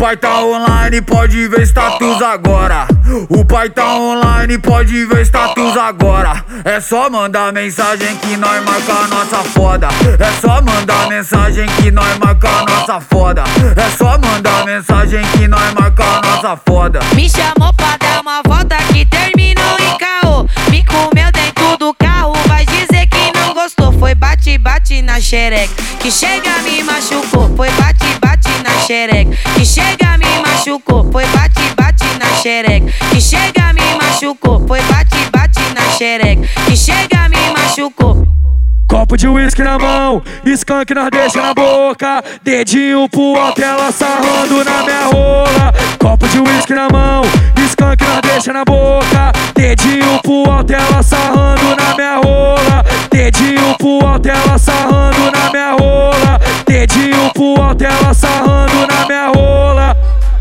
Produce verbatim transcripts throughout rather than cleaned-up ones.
pai tá online, pode ver status agora. O pai tá online, pode ver status agora. É só mandar mensagem que nós marca a nossa foda. É só mandar mensagem que nós marca a nossa foda. É só mandar mensagem que nós marca a nossa foda. Me chamou pra dar uma volta que terminou em caô. Me comeu dentro do carro, vai dizer que não gostou. Foi bate, bate na xereca, que chega me machucou. Foi bate, bate na xereca, que chega me machucou. Foi bate, bate na xereca, que chega me machucou. Foi bate, bate na xereca, que chega me machucou. Copo de uísque na mão, skunk nós deixa na boca. Dedinho pro alto, ela sarrando na minha rola. Copo de uísque na mão, skunk nós deixa na boca. Dedinho pro alto, ela sarrando na minha rola. Dedinho pro alto, ela sarrando na minha rola. Dedinho pro alto, ela sarrando na minha rola.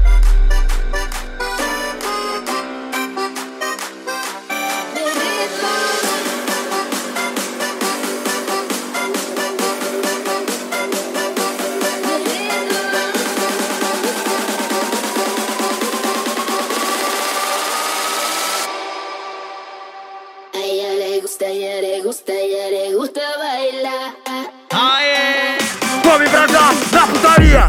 Gusta, ella le gusta, ella le gusta bailar. Aê! Come pra cá, na putaria!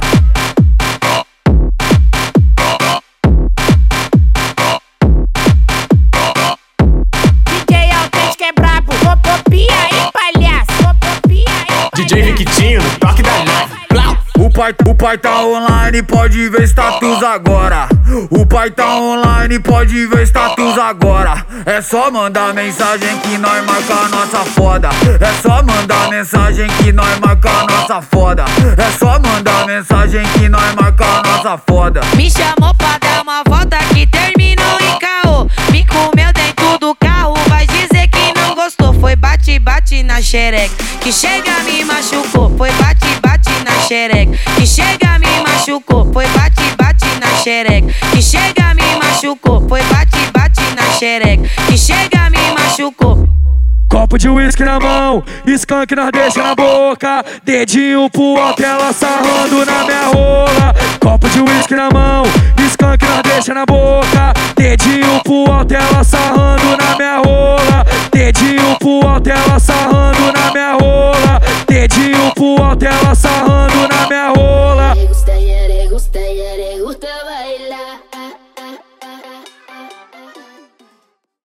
D J Autêntico é brabo, popopia e palhaço. Popopia e palhaço. D J Victinho, no toque da nave. O pai, o pai tá online, pode ver status agora. O pai tá online, pode ver status agora. É só mandar mensagem que nós marca a nossa foda. É só mandar mensagem que nós marca a nossa foda. É só mandar mensagem que nós marca a nossa foda. Me chamou pra dar uma volta que terminou em caô. Me comeu dentro do carro, vai dizer que não gostou. Foi bate, bate na xereca, que chega me machucou. Foi bate, bate na xereca, que chega me machucou. Foi bate, bate na xereca, que chega me machucou. Foi bate, bate na xereca, que chega me machucou. Copo de uísque na mão, skunk nós deixa na boca. Dedinho pro alto, ela sarrando na minha rola. Copo de uísque na mão, skunk nós deixa na boca. Dedinho pro alto, ela sarrando na minha rola. Dedinho pro alto, ela sarrando na minha rola. Dedinho pro alto, ela sarrando.